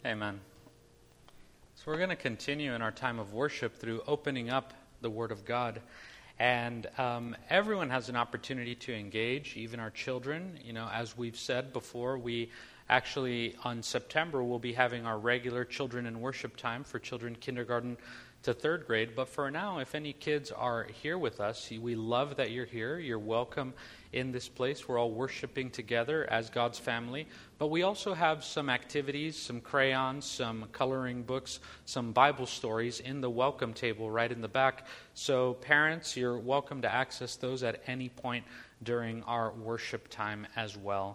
Amen. So we're going to continue in our time of worship through opening up the Word of God. And everyone has an opportunity to engage, even our children. You know, as we've said before, we actually, on September, will be having our regular children in worship time for children kindergarten to third grade. But for now, if any kids are here with us, we love that you're here. You're welcome in this place. We're all worshiping together as God's family. But we also have some activities, some crayons, some coloring books, some Bible stories in the welcome table right in the back. So parents, you're welcome to access those at any point during our worship time as well.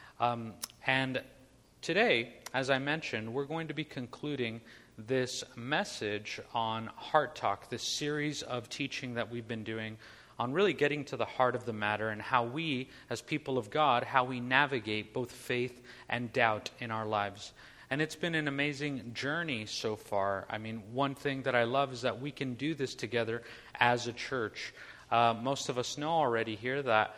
And today, as I mentioned, we're going to be concluding this message on Heart Talk, this series of teaching that we've been doing on really getting to the heart of the matter and how we, as people of God, how we navigate both faith and doubt in our lives. And it's been an amazing journey so far. I mean, one thing that I love is that we can do this together as a church. Most of us know already here that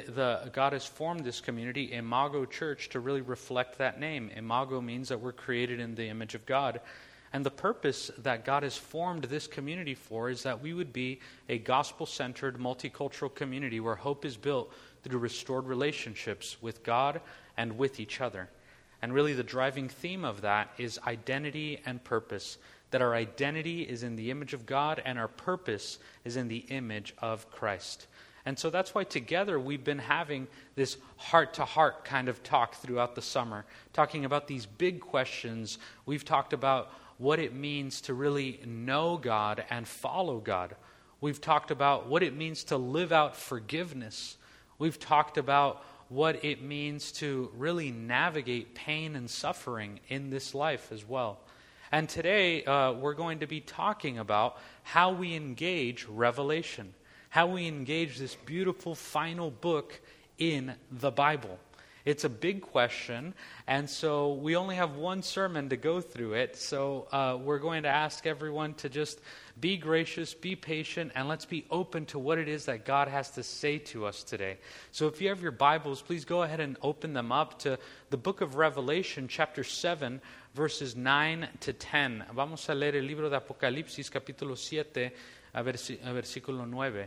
God has formed this community, Imago Church, to really reflect that name. Imago means that we're created in the image of God. And the purpose that God has formed this community for is that we would be a gospel-centered, multicultural community where hope is built through restored relationships with God and with each other. And really the driving theme of that is identity and purpose, that our identity is in the image of God and our purpose is in the image of Christ. And so that's why together we've been having this heart-to-heart kind of talk throughout the summer, talking about these big questions. We've talked about what it means to really know God and follow God. We've talked about what it means to live out forgiveness. We've talked about what it means to really navigate pain and suffering in this life as well. And today we're going to be talking about how we engage Revelation, how we engage this beautiful final book in the Bible. It's a big question, and so we only have one sermon to go through it, so we're going to ask everyone to just be gracious, be patient, and let's be open to what it is that God has to say to us today. So if you have your Bibles, please go ahead and open them up to the book of Revelation, chapter 7, verses 9 to 10. Vamos a leer el libro de Apocalipsis, capítulo 7, versículo 9.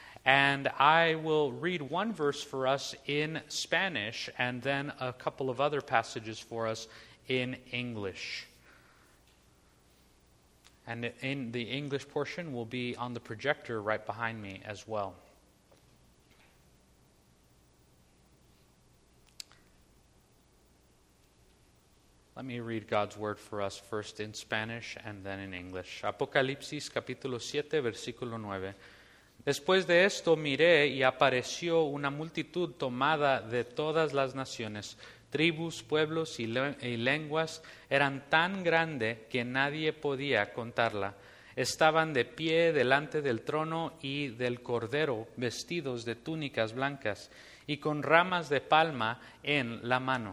And I will read one verse for us in Spanish and then a couple of other passages for us in English. And in the English portion will be on the projector right behind me as well. Let me read God's word for us first in Spanish and then in English. Apocalipsis capítulo 7, versículo 9. Después de esto miré y apareció una multitud tomada de todas las naciones, tribus, pueblos y lenguas, eran tan grande que nadie podía contarla. Estaban de pie delante del trono y del Cordero, vestidos de túnicas blancas y con ramas de palma en la mano.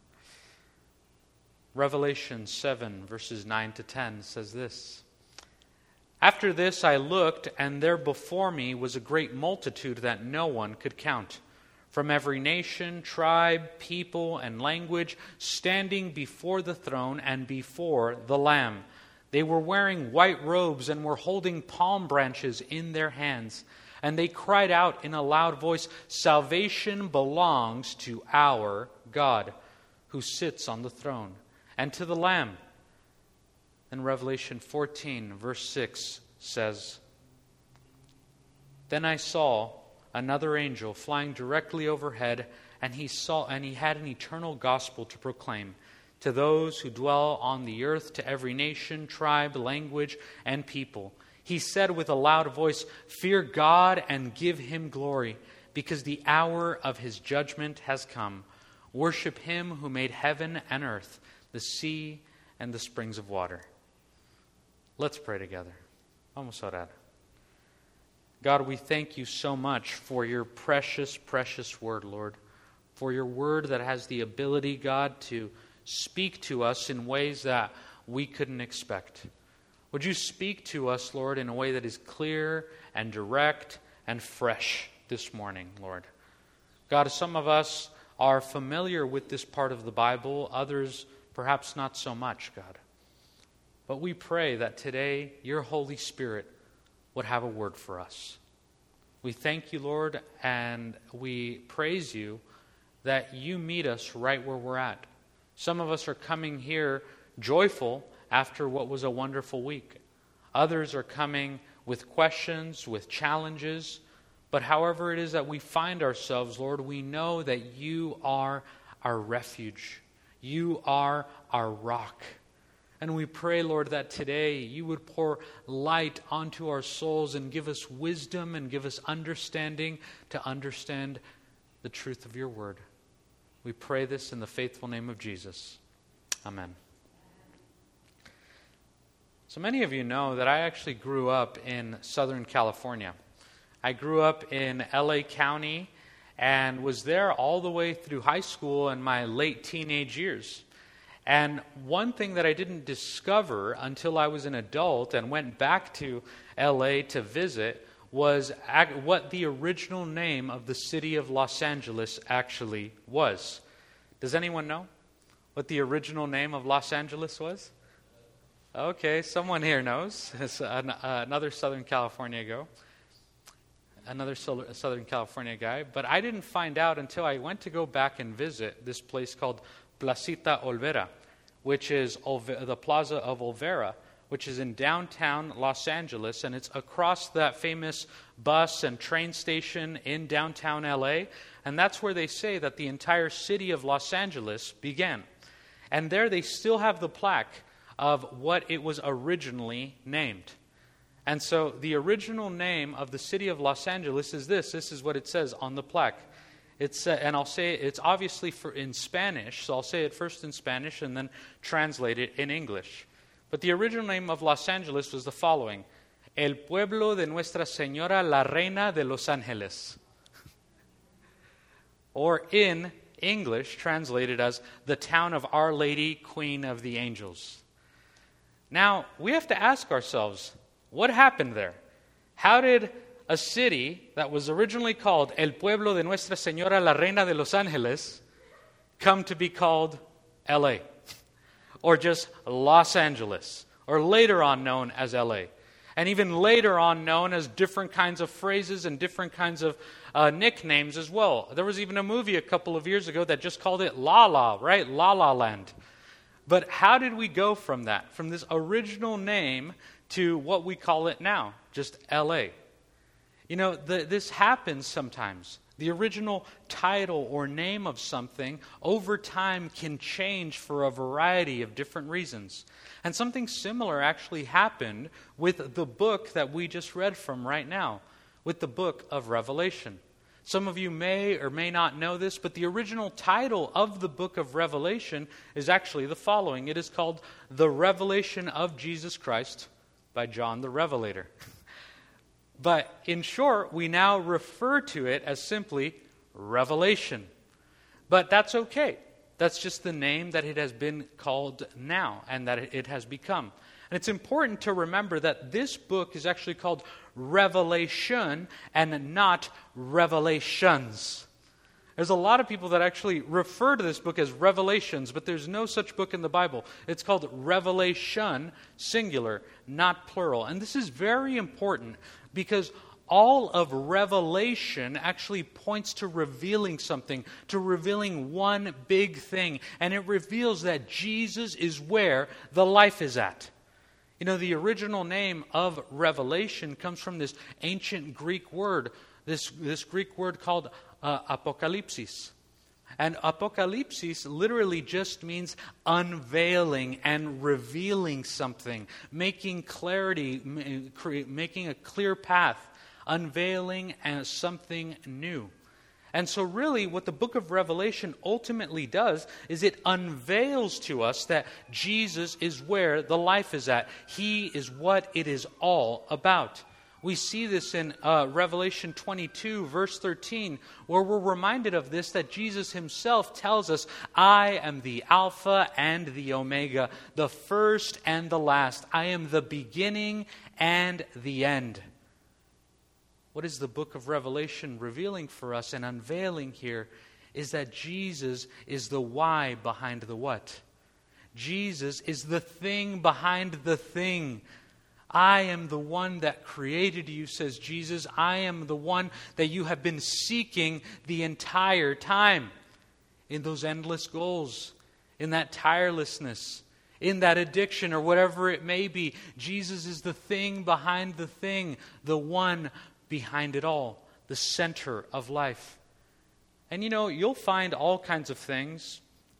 Revelation 7, verses 9 to 10 says this. After this I looked, and there before me was a great multitude that no one could count, from every nation, tribe, people, and language, standing before the throne and before the Lamb. They were wearing white robes and were holding palm branches in their hands. And they cried out in a loud voice, "Salvation belongs to our God, who sits on the throne, and to the Lamb." And Revelation 14, verse 6 says, Then I saw another angel flying directly overhead, and he had an eternal gospel to proclaim to those who dwell on the earth, to every nation, tribe, language, and people. He said with a loud voice, "Fear God and give him glory, because the hour of his judgment has come. Worship him who made heaven and earth, the sea, and the springs of water." Let's pray together. Vamos a orar. God, we thank you so much for your precious, precious word, Lord. For your word that has the ability, God, to speak to us in ways that we couldn't expect. Would you speak to us, Lord, in a way that is clear and direct and fresh this morning, Lord? God, some of us are familiar with this part of the Bible, others perhaps not so much, God. But we pray that today your Holy Spirit would have a word for us. We thank you, Lord, and we praise you that you meet us right where we're at. Some of us are coming here joyful after what was a wonderful week. Others are coming with questions, with challenges. But however it is that we find ourselves, Lord, we know that you are our refuge. You are our rock. And we pray, Lord, that today you would pour light onto our souls and give us wisdom and give us understanding to understand the truth of your word. We pray this in the faithful name of Jesus. Amen. So many of you know that I actually grew up in Southern California. I grew up in LA County and was there all the way through high school and my late teenage years. And one thing that I didn't discover until I was an adult and went back to LA to visit was what the original name of the city of Los Angeles actually was. Does anyone know what the original name of Los Angeles was? Okay, someone here knows. It's another Southern California guy. But I didn't find out until I went to go back and visit this place called Placita Olvera, which is the Plaza of Olvera, which is in downtown Los Angeles, and it's across that famous bus and train station in downtown LA, and that's where they say that the entire city of Los Angeles began. And there they still have the plaque of what it was originally named. And so the original name of the city of Los Angeles is this. This is what it says on the plaque. It's and I'll say it's obviously in Spanish, so I'll say it first in Spanish and then translate it in English. But the original name of Los Angeles was the following: El pueblo de Nuestra Señora la Reina de Los Ángeles. Or in English, translated as the town of Our Lady, Queen of the Angels. Now, we have to ask ourselves, what happened there? How did a city that was originally called El Pueblo de Nuestra Señora la Reina de Los Ángeles come to be called LA? Or just Los Angeles? Or later on known as LA? And even later on known as different kinds of phrases and different kinds of nicknames as well. There was even a movie a couple of years ago that just called it La La, right? La La Land. But how did we go from that? From this original name to what we call it now, just LA. You know, this happens sometimes. The original title or name of something over time can change for a variety of different reasons. And something similar actually happened with the book that we just read from right now, with the book of Revelation. Some of you may or may not know this, but the original title of the book of Revelation is actually the following. It is called The Revelation of Jesus Christ by John the Revelator. But in short, we now refer to it as simply Revelation. But that's okay. That's just the name that it has been called now and that it has become. And it's important to remember that this book is actually called Revelation and not Revelations. There's a lot of people that actually refer to this book as Revelations, but there's no such book in the Bible. It's called Revelation, singular, not plural. And this is very important because all of Revelation actually points to revealing something, to revealing one big thing. And it reveals that Jesus is where the life is at. You know, the original name of Revelation comes from this ancient Greek word, this Greek word called apocalypsis. And apocalypsis literally just means unveiling and revealing something, making clarity, making a clear path, unveiling as something new. And so really what the book of Revelation ultimately does is it unveils to us that Jesus is where the life is at. He is what it is all about. We see this in Revelation 22, verse 13, where we're reminded of this, that Jesus himself tells us, I am the Alpha and the Omega, the first and the last. I am the beginning and the end. What is the book of Revelation revealing for us and unveiling here is that Jesus is the why behind the what. Jesus is the thing behind the thing. I am the one that created you, says Jesus. I am the one that you have been seeking the entire time. In those endless goals, in that tirelessness, in that addiction or whatever it may be, Jesus is the thing behind the thing, the one behind it all, the center of life. And you'll find all kinds of things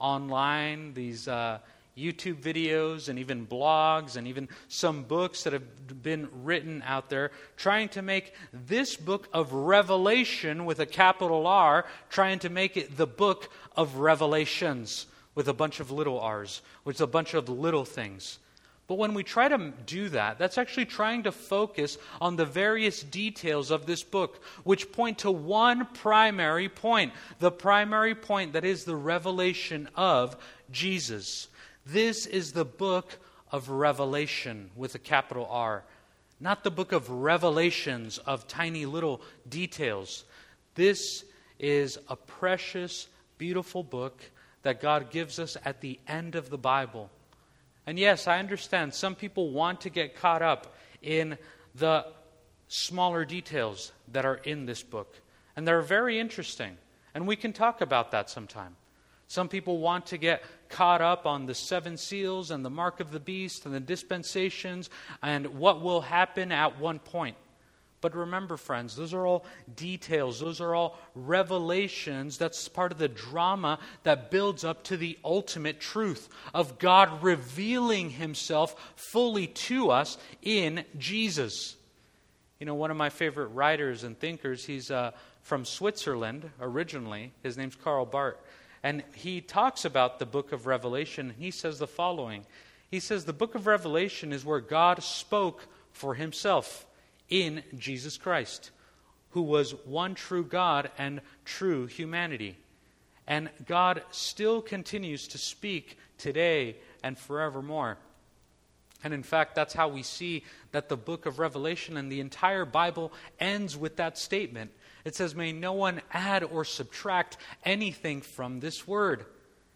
online, these YouTube videos and even blogs and even some books that have been written out there trying to make this book of Revelation with a capital R, trying to make it the book of Revelations with a bunch of little r's, which is a bunch of little things. But when we try to do that, that's actually trying to focus on the various details of this book, which point to one primary point, the primary point that is the revelation of Jesus. This is the book of Revelation with a capital R, not the book of revelations of tiny little details. This is a precious, beautiful book that God gives us at the end of the Bible. And yes, I understand some people want to get caught up in the smaller details that are in this book. And they're very interesting. And we can talk about that sometime. Some people want to get caught up on the 7 seals and the mark of the beast and the dispensations and what will happen at one point. But remember, friends, those are all details. Those are all revelations. That's part of the drama that builds up to the ultimate truth of God revealing Himself fully to us in Jesus. One of my favorite writers and thinkers, he's from Switzerland originally. His name's Karl Barth. And he talks about the book of Revelation, and he says the following. He says the book of Revelation is where God spoke for Himself in Jesus Christ, who was one true God and true humanity. And God still continues to speak today and forevermore. And in fact, that's how we see that the book of Revelation and the entire Bible ends with that statement. It says, may no one add or subtract anything from this word.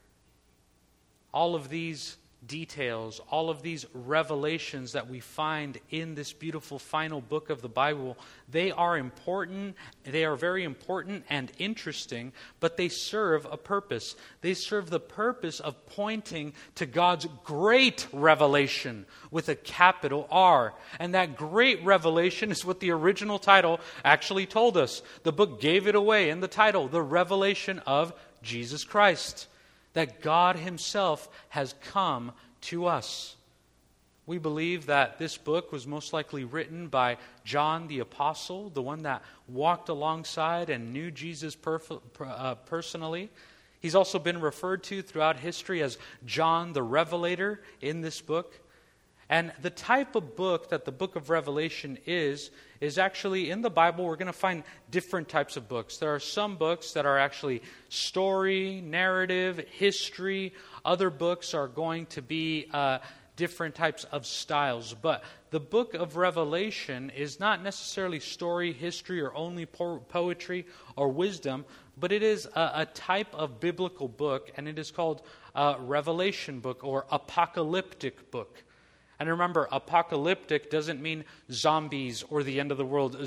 All of these details, all of these revelations that we find in this beautiful final book of the Bible, they are important, they are very important and interesting, but they serve a purpose. They serve the purpose of pointing to God's great revelation with a capital R. And that great revelation is what the original title actually told us. The book gave it away in the title, The Revelation of Jesus Christ. That God Himself has come to us. We believe that this book was most likely written by John the Apostle, the one that walked alongside and knew Jesus personally. He's also been referred to throughout history as John the Revelator in this book. And the type of book that the book of Revelation is actually in the Bible, we're going to find different types of books. There are some books that are actually story, narrative, history. Other books are going to be different types of styles. But the book of Revelation is not necessarily story, history, or only poetry or wisdom, but it is a type of biblical book, and it is called a Revelation book or apocalyptic book. And remember, apocalyptic doesn't mean zombies or the end of the world.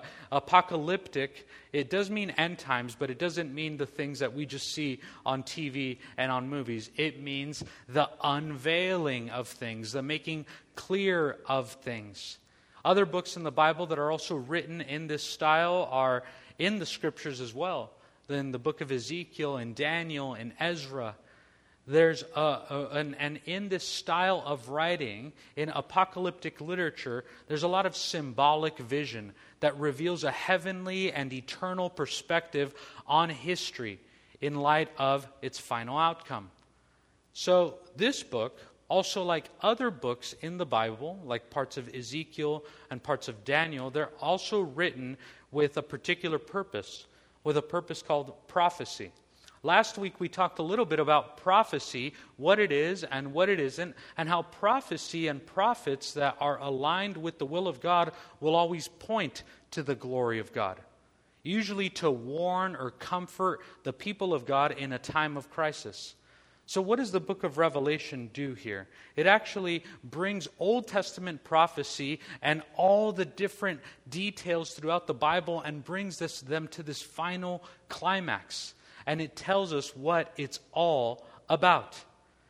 Apocalyptic, it does mean end times, but it doesn't mean the things that we just see on TV and on movies. It means the unveiling of things, the making clear of things. Other books in the Bible that are also written in this style are in the Scriptures as well. In the book of Ezekiel and Daniel and Ezra. There's and in this style of writing, in apocalyptic literature, there's a lot of symbolic vision that reveals a heavenly and eternal perspective on history in light of its final outcome. So this book, also like other books in the Bible, like parts of Ezekiel and parts of Daniel, they're also written with a particular purpose, with a purpose called prophecy. Last week we talked a little bit about prophecy, what it is and what it isn't, and how prophecy and prophets that are aligned with the will of God will always point to the glory of God, usually to warn or comfort the people of God in a time of crisis. So what does the book of Revelation do here? It actually brings Old Testament prophecy and all the different details throughout the Bible and brings them to this final climax. And it tells us what it's all about.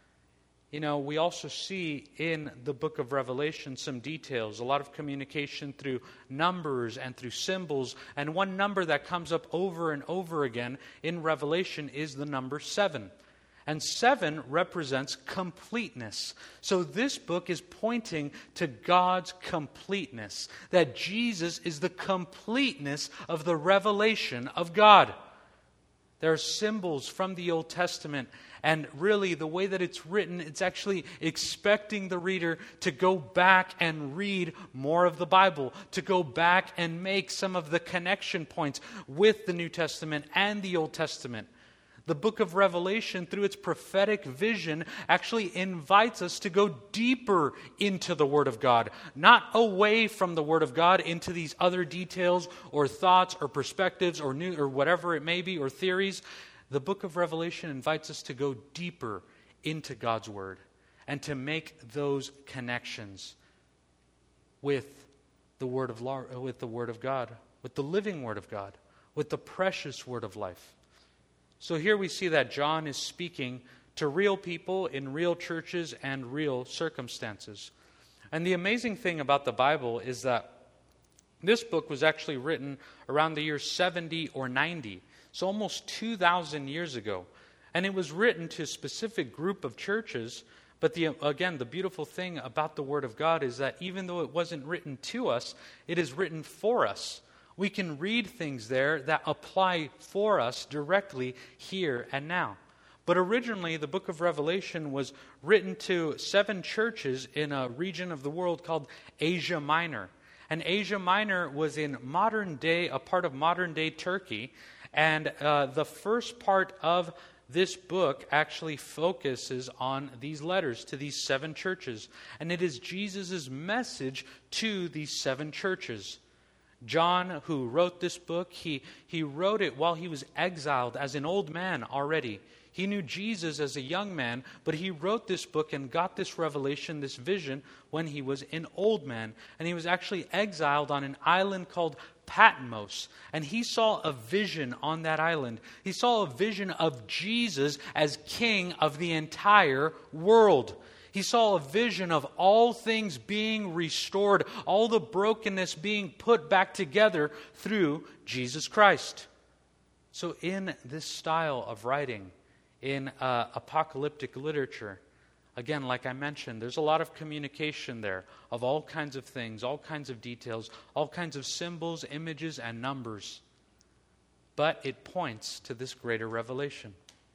You know, we also see in the book of Revelation some details, a lot of communication through numbers and through symbols. And one number that comes up over and over again in Revelation is the number 7. And 7 represents completeness. So this book is pointing to God's completeness, that Jesus is the completeness of the revelation of God. There are symbols from the Old Testament, and really the way that it's written, it's actually expecting the reader to go back and read more of the Bible, to go back and make some of the connection points with the New Testament and the Old Testament. The book of Revelation, through its prophetic vision, actually invites us to go deeper into the Word of God, not away from the Word of God into these other details or thoughts or perspectives or new or whatever it may be or theories. The book of Revelation invites us to go deeper into God's Word and to make those connections with the Word of God, with the living Word of God, with the precious Word of life. So here we see that John is speaking to real people in real churches and real circumstances. And the amazing thing about the Bible is that this book was actually written around the year 70 or 90, so almost 2,000 years ago. And it was written to a specific group of churches, but again, the beautiful thing about the Word of God is that even though it wasn't written to us, it is written for us. We can read things there that apply for us directly here and now. But originally, the book of Revelation was written to 7 churches in a region of the world called Asia Minor. And Asia Minor was in a part of modern day Turkey. And the first part of this book actually focuses on these letters to these 7 churches. And it is Jesus' message to these 7 churches. John, who wrote this book, he wrote it while he was exiled as an old man already. He knew Jesus as a young man, but he wrote this book and got this revelation, this vision, when he was an old man. And he was actually exiled on an island called Patmos. And he saw a vision on that island. He saw a vision of Jesus as king of the entire world. He saw a vision of all things being restored, all the brokenness being put back together through Jesus Christ. So in this style of writing, in apocalyptic literature, again, like I mentioned, there's a lot of communication there of all kinds of things, all kinds of details, all kinds of symbols, images, and numbers. But it points to this greater revelation.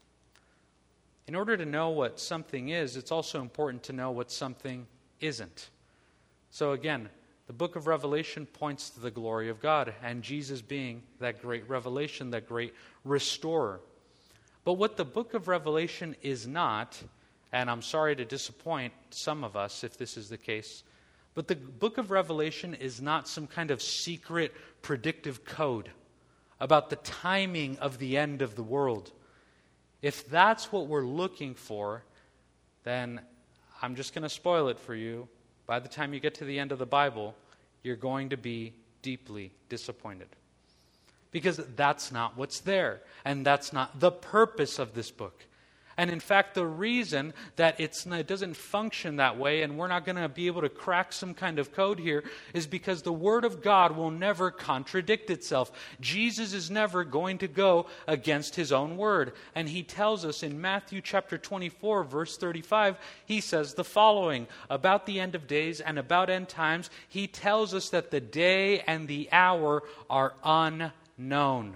In order to know what something is, it's also important to know what something isn't. So again, the book of Revelation points to the glory of God and Jesus being that great revelation, that great restorer. But what the book of Revelation is not, and I'm sorry to disappoint some of us if this is the case, but the book of Revelation is not some kind of secret predictive code about the timing of the end of the world. If that's what we're looking for, then I'm just going to spoil it for you. By the time you get to the end of the Bible, you're going to be deeply disappointed. Because that's not what's there. And that's not the purpose of this book. And in fact, the reason that it doesn't function that way, and we're not going to be able to crack some kind of code here, is because the Word of God will never contradict itself. Jesus is never going to go against His own Word. And He tells us in Matthew chapter 24, verse 35, He says the following about the end of days and about end times. He tells us that the day and the hour are unknown.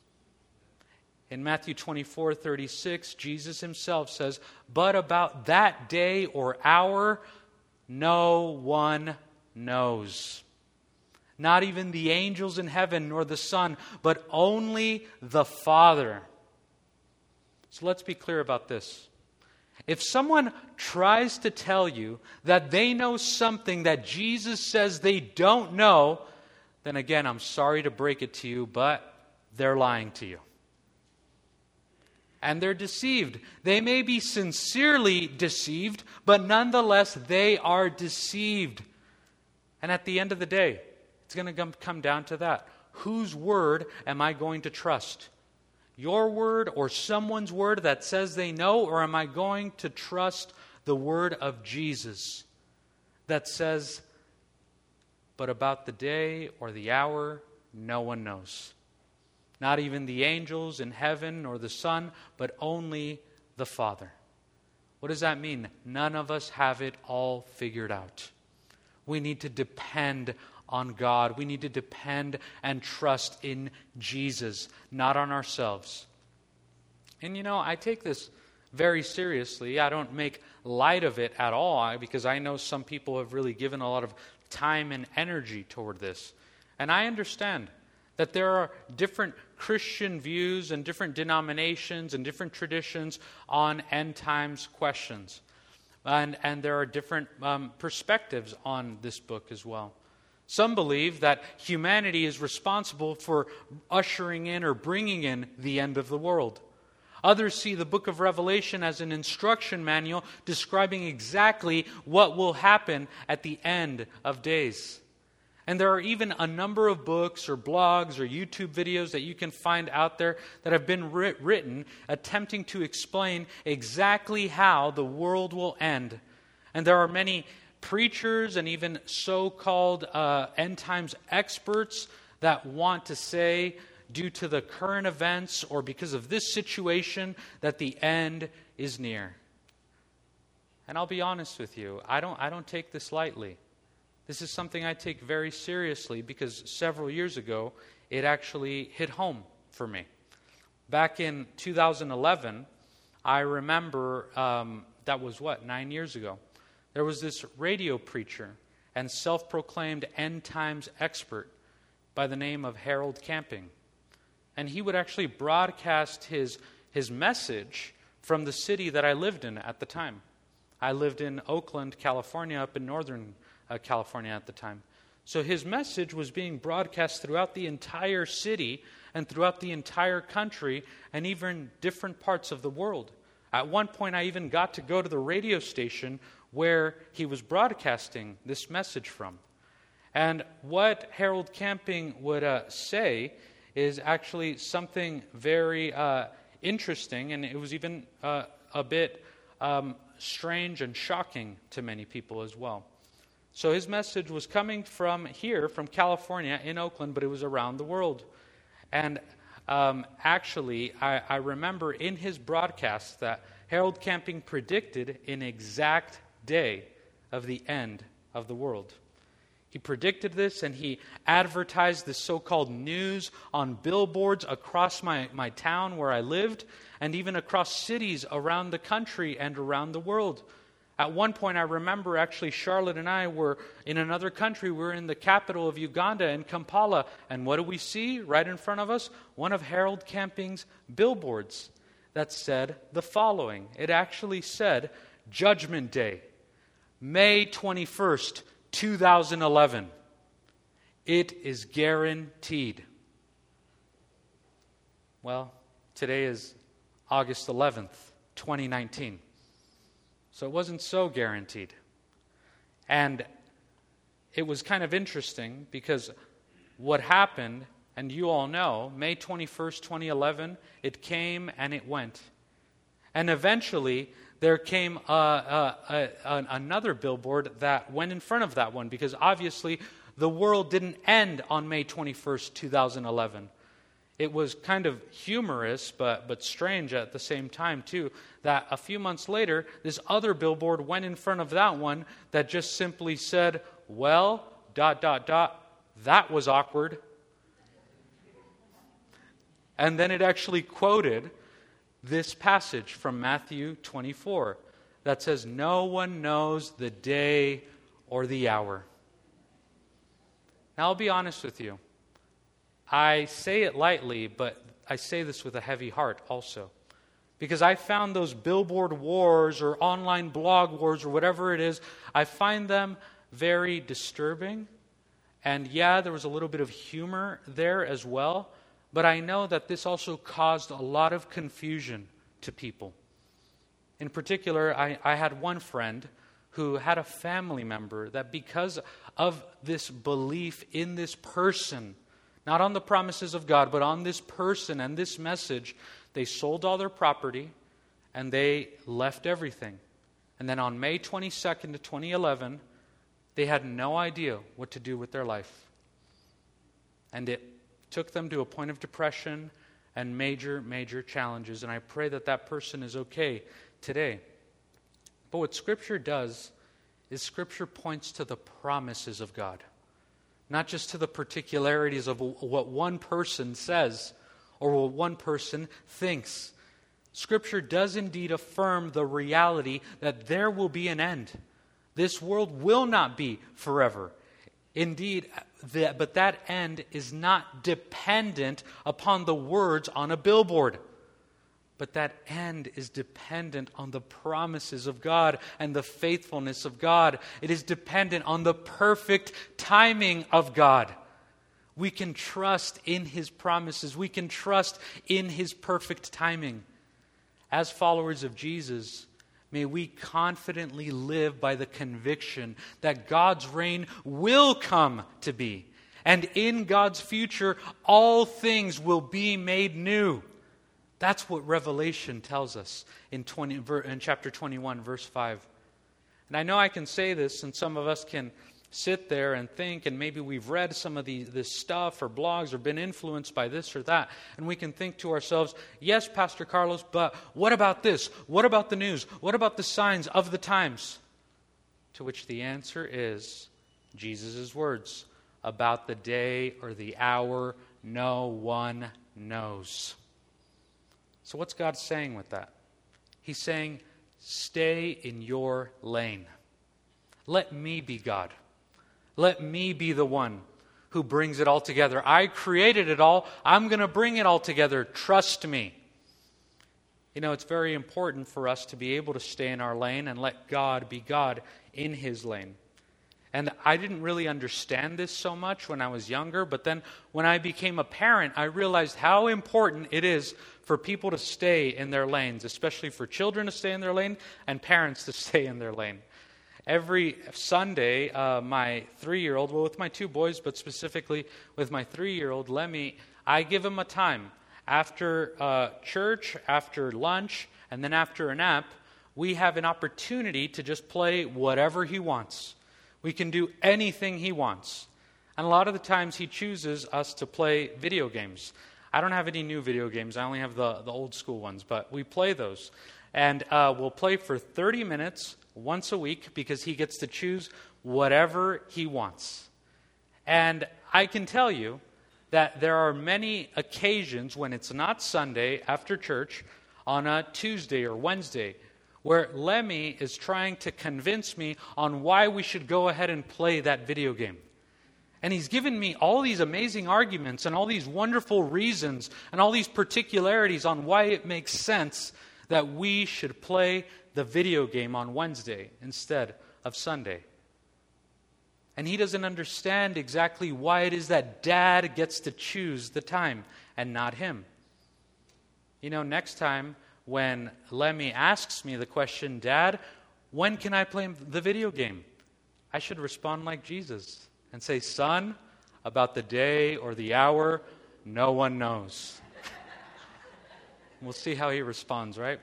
In Matthew 24:36, Jesus Himself says, "But about that day or hour, no one knows. Not even the angels in heaven, nor the Son, but only the Father." So let's be clear about this. If someone tries to tell you that they know something that Jesus says they don't know, then again, I'm sorry to break it to you, but they're lying to you. And they're deceived. They may be sincerely deceived, but nonetheless, they are deceived. And at the end of the day, it's going to come down to that. Whose word am I going to trust? Your word or someone's word that says they know, or am I going to trust the word of Jesus that says, but about the day or the hour, no one knows. Not even the angels in heaven or the Son, but only the Father. What does that mean? None of us have it all figured out. We need to depend on God. We need to depend and trust in Jesus, not on ourselves. And I take this very seriously. I don't make light of it at all, because I know some people have really given a lot of time and energy toward this. And I understand that there are different Christian views and different denominations and different traditions on end times questions. And there are different perspectives on this book as well. Some believe that humanity is responsible for ushering in or bringing in the end of the world. Others see the book of Revelation as an instruction manual describing exactly what will happen at the end of days. And there are even a number of books or blogs or YouTube videos that you can find out there that have been written attempting to explain exactly how the world will end. And there are many preachers and even so-called end times experts that want to say, due to the current events or because of this situation, that the end is near. And I'll be honest with you, I don't take this lightly. This is something I take very seriously because several years ago, it actually hit home for me. Back in 2011, I remember, that was 9 years ago, there was this radio preacher and self-proclaimed end times expert by the name of Harold Camping. And he would actually broadcast his message from the city that I lived in at the time. I lived in Oakland, California, up in northern California at the time. So his message was being broadcast throughout the entire city and throughout the entire country and even different parts of the world. At one point, I even got to go to the radio station where he was broadcasting this message from. And what Harold Camping would say is actually something very interesting, and it was even a bit strange and shocking to many people as well. So his message was coming from here, from California in Oakland, but it was around the world. And actually, I remember in his broadcast that Harold Camping predicted an exact day of the end of the world. He predicted this, and he advertised this so-called news on billboards across my town where I lived, and even across cities around the country and around the world. At one point, I remember actually Charlotte and I were in another country. We were in the capital of Uganda, in Kampala. And what do we see right in front of us? One of Harold Camping's billboards that said the following. It actually said, Judgment Day, May 21st, 2011. It is guaranteed. Well, today is August 11th, 2019. So it wasn't so guaranteed. And it was kind of interesting because what happened, and you all know, May 21st, 2011, it came and it went. And eventually, there came another billboard that went in front of that one because obviously the world didn't end on May 21st, 2011. It was kind of humorous, but strange at the same time, too, that a few months later, this other billboard went in front of that one that just simply said, well, ... that was awkward. And then it actually quoted this passage from Matthew 24 that says, no one knows the day or the hour. Now, I'll be honest with you. I say it lightly, but I say this with a heavy heart also. Because I found those billboard wars or online blog wars or whatever it is, I find them very disturbing. And yeah, there was a little bit of humor there as well. But I know that this also caused a lot of confusion to people. In particular, I had one friend who had a family member that, because of this belief in this person, not on the promises of God, but on this person and this message, they sold all their property and they left everything. And then on May 22nd of 2011, they had no idea what to do with their life. And it took them to a point of depression and major, major challenges. And I pray that that person is okay today. But what Scripture does is Scripture points to the promises of God, not just to the particularities of what one person says or what one person thinks. Scripture does indeed affirm the reality that there will be an end. This world will not be forever. Indeed, but that end is not dependent upon the words on a billboard. But that end is dependent on the promises of God and the faithfulness of God. It is dependent on the perfect timing of God. We can trust in His promises. We can trust in His perfect timing. As followers of Jesus, may we confidently live by the conviction that God's reign will come to be. And in God's future, all things will be made new. That's what Revelation tells us in chapter 21, verse 5. And I know I can say this, and some of us can sit there and think, and maybe we've read some of this stuff or blogs or been influenced by this or that, and we can think to ourselves, yes, Pastor Carlos, but what about this? What about the news? What about the signs of the times? To which the answer is Jesus' words, about the day or the hour, no one knows. So what's God saying with that? He's saying, stay in your lane. Let me be God. Let me be the one who brings it all together. I created it all. I'm going to bring it all together. Trust me. You know, it's very important for us to be able to stay in our lane and let God be God in His lane. And I didn't really understand this so much when I was younger, but then when I became a parent, I realized how important it is for people to stay in their lanes, especially for children to stay in their lane and parents to stay in their lane. Every Sunday, my 3-year-old, well, with my 2 boys, but specifically with my 3-year-old, Lemmy, I give him a time. After church, after lunch, and then after a nap, we have an opportunity to just play whatever he wants. We can do anything he wants. And a lot of the times he chooses us to play video games. I don't have any new video games. I only have the old school ones, but we play those. And we'll play for 30 minutes once a week because he gets to choose whatever he wants. And I can tell you that there are many occasions when it's not Sunday after church, on a Tuesday or Wednesday, where Lemmy is trying to convince me on why we should go ahead and play that video game. And he's given me all these amazing arguments and all these wonderful reasons and all these particularities on why it makes sense that we should play the video game on Wednesday instead of Sunday. And he doesn't understand exactly why it is that Dad gets to choose the time and not him. You know, next time when Lemmy asks me the question, Dad, when can I play the video game? I should respond like Jesus and say, Son, about the day or the hour, no one knows. We'll see how he responds, right?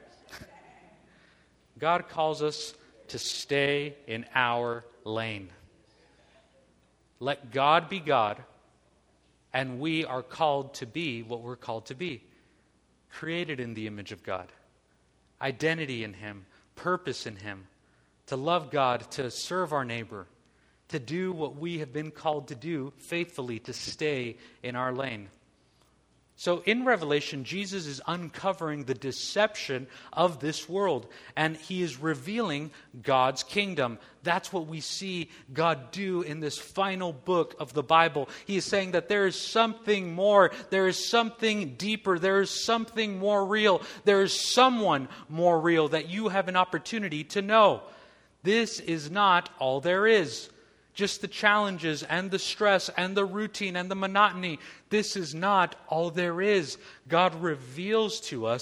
God calls us to stay in our lane. Let God be God, and we are called to be what we're called to be. Created in the image of God, identity in Him, purpose in Him, to love God, to serve our neighbor, to do what we have been called to do faithfully, to stay in our lane. So in Revelation, Jesus is uncovering the deception of this world, and He is revealing God's kingdom. That's what we see God do in this final book of the Bible. He is saying that there is something more, there is something deeper, there is something more real, there is someone more real that you have an opportunity to know. This is not all there is. Just the challenges and the stress and the routine and the monotony. This is not all there is. God reveals to us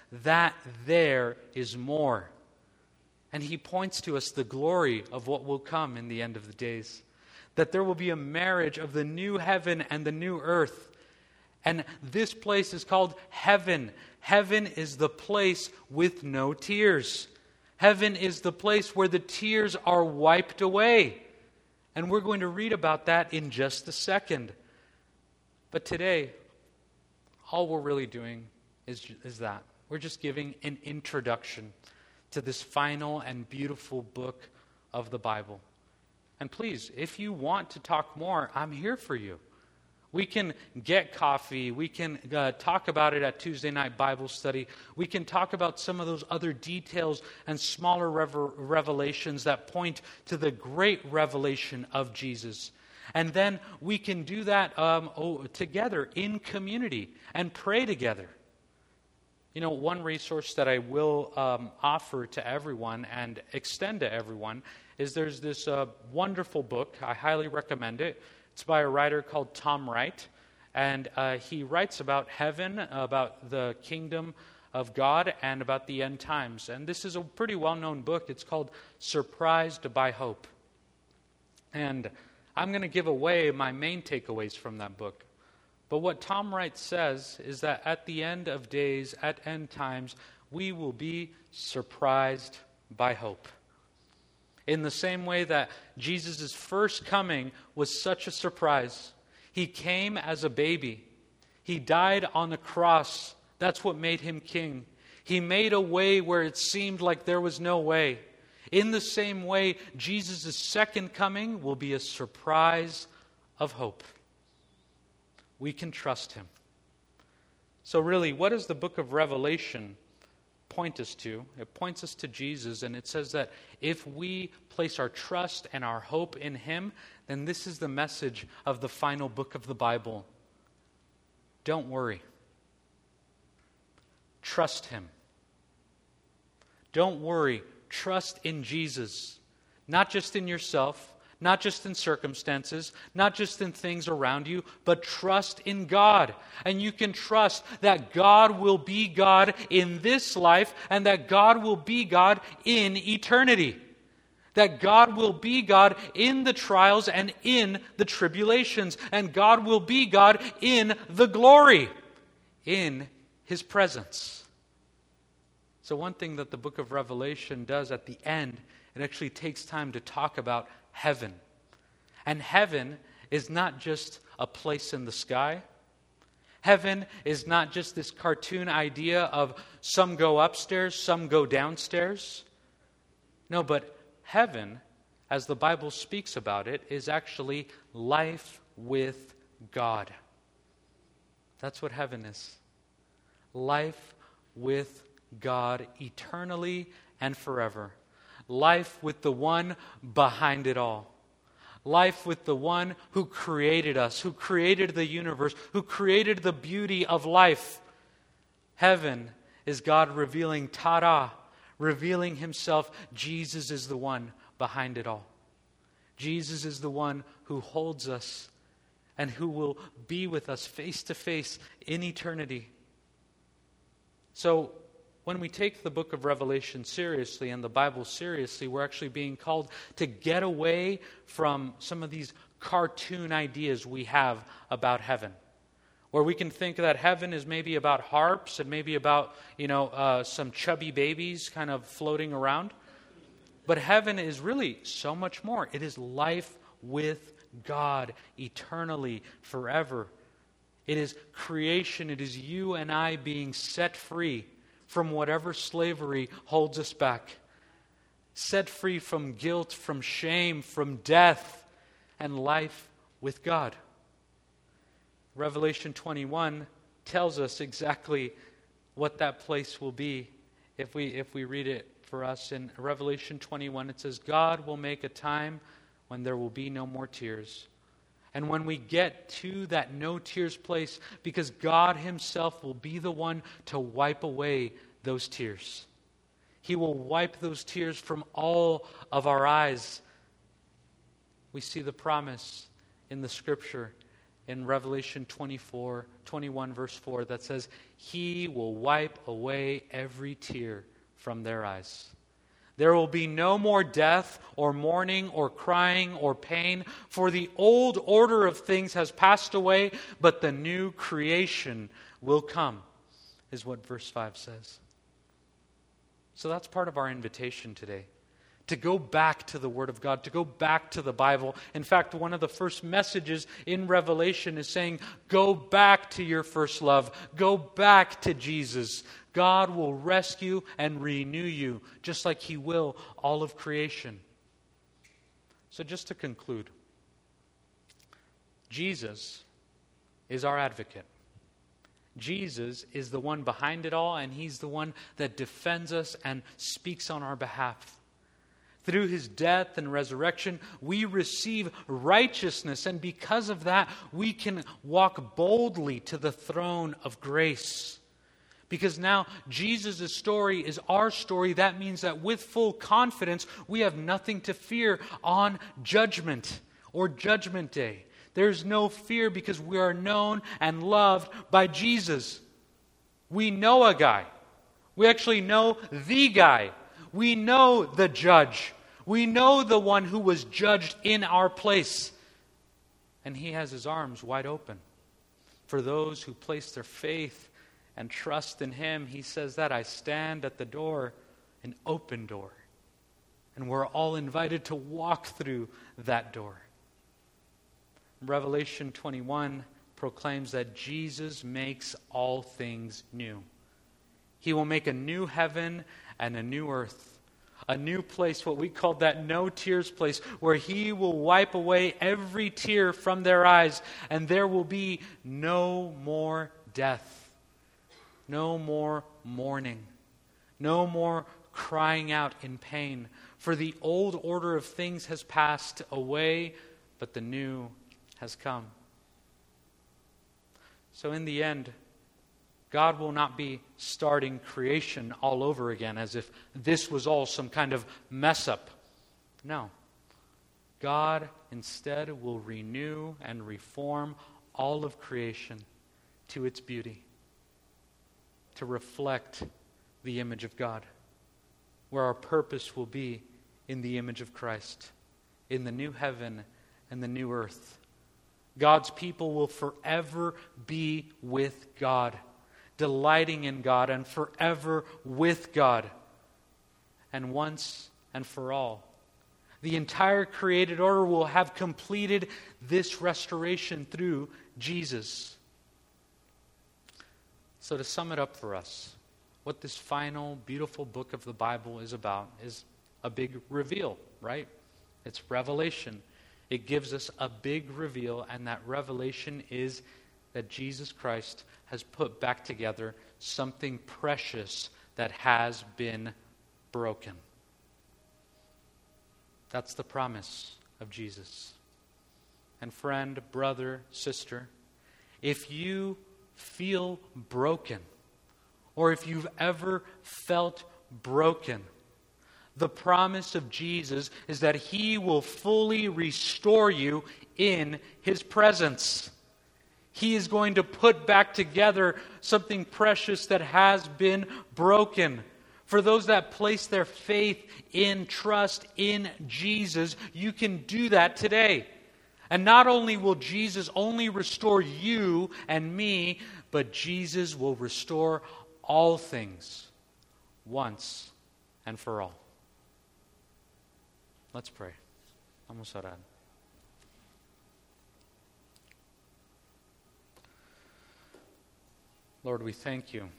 that there is more. And he points to us the glory of what will come in the end of the days. That there will be a marriage of the new heaven and the new earth. And this place is called heaven. Heaven is the place with no tears. Heaven is the place where the tears are wiped away. And we're going to read about that in just a second. But today, all we're really doing is that. We're just giving an introduction to this final and beautiful book of the Bible. And please, if you want to talk more, I'm here for you. We can get coffee. We can talk about it at Tuesday night Bible study. We can talk about some of those other details and smaller revelations that point to the great revelation of Jesus. And then we can do that together in community and pray together. You know, one resource that I will offer to everyone and extend to everyone is there's this wonderful book. I highly recommend it. It's by a writer called Tom Wright, and he writes about heaven, about the kingdom of God, and about the end times. And this is a pretty well-known book. It's called Surprised by Hope. And I'm going to give away my main takeaways from that book. But what Tom Wright says is that at the end of days, at end times, we will be surprised by hope. In the same way that Jesus' first coming was such a surprise. He came as a baby. He died on the cross. That's what made him king. He made a way where it seemed like there was no way. In the same way, Jesus' second coming will be a surprise of hope. We can trust him. So really, what does the book of Revelation point us to? It points us to Jesus, and it says that if we place our trust and our hope in him, then this is the message of the final book of the Bible. Don't worry. Trust him. Don't worry. Trust in Jesus. Not just in yourself, not just in circumstances, not just in things around you, but trust in God. And you can trust that God will be God in this life and that God will be God in eternity. That God will be God in the trials and in the tribulations. And God will be God in the glory, in his presence. So one thing that the book of Revelation does at the end, it actually takes time to talk about heaven. And heaven is not just a place in the sky. Heaven is not just this cartoon idea of some go upstairs, some go downstairs. No, but heaven, as the Bible speaks about it, is actually life with God. That's what heaven is. Life with God eternally and forever. Life with the one behind it all. Life with the one who created us, who created the universe, who created the beauty of life. Heaven is God revealing ta-da, revealing himself. Jesus is the one behind it all. Jesus is the one who holds us and who will be with us face to face in eternity. So, when we take the book of Revelation seriously and the Bible seriously, we're actually being called to get away from some of these cartoon ideas we have about heaven. Where we can think that heaven is maybe about harps and maybe about, some chubby babies kind of floating around. But heaven is really so much more. It is life with God eternally, forever. It is creation. It is you and I being set free from whatever slavery holds us back. Set free from guilt, from shame, from death, and life with God. Revelation 21 tells us exactly what that place will be if we read it for us. In Revelation 21, it says, God will make a time when there will be no more tears. And when we get to that no tears place, because God himself will be the one to wipe away those tears. He will wipe those tears from all of our eyes. We see the promise in the scripture in Revelation 21 verse 4 that says, He will wipe away every tear from their eyes. There will be no more death or mourning or crying or pain, for the old order of things has passed away, but the new creation will come, is what verse 5 says. So that's part of our invitation today, to go back to the Word of God, to go back to the Bible. In fact, one of the first messages in Revelation is saying, go back to your first love. Go back to Jesus. God will rescue and renew you, just like He will all of creation. So just to conclude, Jesus is our advocate. Jesus is the one behind it all, and He's the one that defends us and speaks on our behalf. Through His death and resurrection, we receive righteousness, and because of that, we can walk boldly to the throne of grace. Because now Jesus' story is our story. That means that with full confidence, we have nothing to fear on judgment or judgment day. There's no fear because we are known and loved by Jesus. We know a guy. We actually know the guy. We know the judge. We know the one who was judged in our place. And He has His arms wide open for those who place their faith and trust in Him. He says that I stand at the door, an open door. And we're all invited to walk through that door. Revelation 21 proclaims that Jesus makes all things new. He will make a new heaven and a new earth. A new place, what we call that no tears place, where He will wipe away every tear from their eyes, and there will be no more death, no more mourning, no more crying out in pain. For the old order of things has passed away, but the new has come. So in the end, God will not be starting creation all over again as if this was all some kind of mess up. No. God instead will renew and reform all of creation to its beauty, to reflect the image of God, where our purpose will be in the image of Christ, in the new heaven and the new earth. God's people will forever be with God, delighting in God and forever with God. And once and for all, the entire created order will have completed this restoration through Jesus. So to sum it up for us, what this final beautiful book of the Bible is about is a big reveal, right? It's revelation. It gives us a big reveal, and that revelation is that Jesus Christ has put back together something precious that has been broken. That's the promise of Jesus. And friend, brother, sister, if you feel broken, or if you've ever felt broken, the promise of Jesus is that He will fully restore you in His presence. He is going to put back together something precious that has been broken. For those that place their faith in, trust in Jesus, you can do that today. And not only will Jesus only restore you and me, but Jesus will restore all things once and for all. Let's pray. Vamos a orar. Lord, we thank You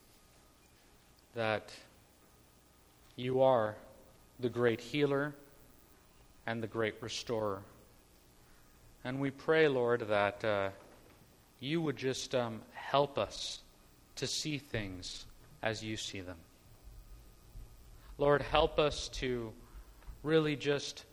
that You are the great healer and the great restorer. And we pray, Lord, that You would just help us to see things as You see them. Lord, help us to really just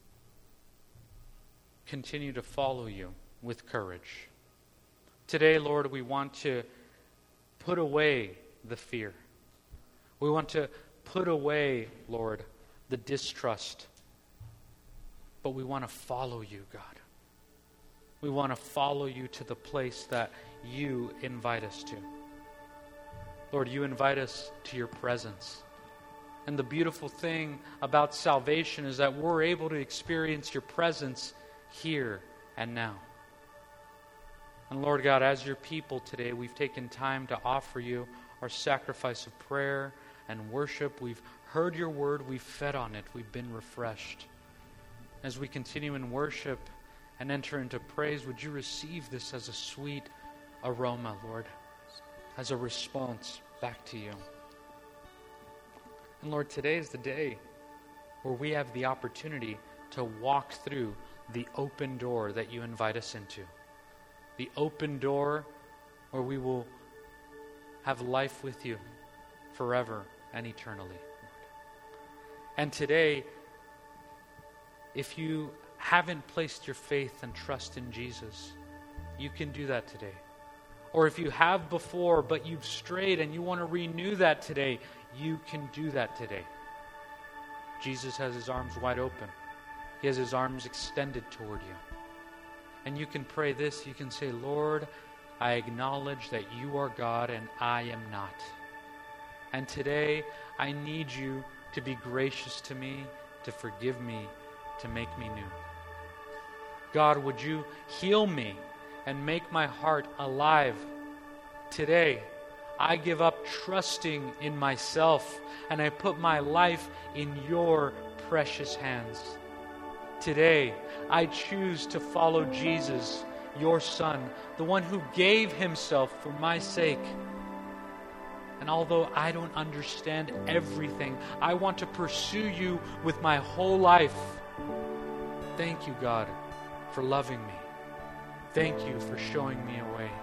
continue to follow You with courage. Today, Lord, we want to put away the fear. We want to put away, Lord, the distrust. But we want to follow You, God. We want to follow you to the place that you invite us to. Lord, you invite us to your presence. And the beautiful thing about salvation is that we're able to experience your presence here and now. And Lord God, as your people today, we've taken time to offer you our sacrifice of prayer and worship. We've heard your word, we've fed on it, we've been refreshed. As we continue in worship and enter into praise, would you receive this as a sweet aroma, Lord, as a response back to you. And Lord, today is the day where we have the opportunity to walk through the open door that you invite us into. The open door where we will have life with you forever and eternally. And today, if you haven't placed your faith and trust in Jesus, you can do that today. Or if you have before, but you've strayed and you want to renew that today, you can do that today. Jesus has his arms wide open. He has his arms extended toward you. And you can pray this. You can say, Lord, I acknowledge that you are God and I am not. And today, I need you to be gracious to me, to forgive me, to make me new. God, would you heal me and make my heart alive? Today, I give up trusting in myself and I put my life in your precious hands. Today, I choose to follow Jesus, your Son, the one who gave himself for my sake. And although I don't understand everything, I want to pursue you with my whole life. Thank you, God, for loving me. Thank you for showing me a way.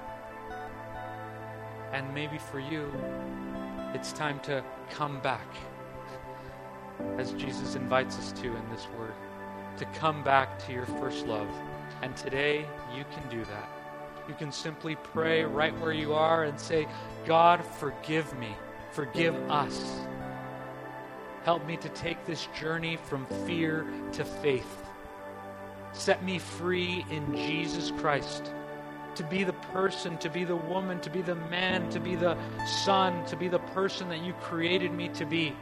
And maybe for you, it's time to come back, as Jesus invites us to in this word, to come back to your first love. And today, you can do that. You can simply pray right where you are and say, God, forgive me. Forgive us. Help me to take this journey from fear to faith. Set me free in Jesus Christ. To be the person, to be the woman, to be the man, to be the son, to be the person that you created me to be.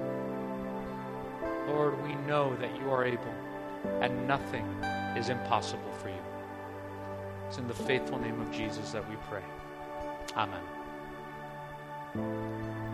Lord, we know that you are able, and nothing is impossible for you. It's in the faithful name of Jesus that we pray. Amen.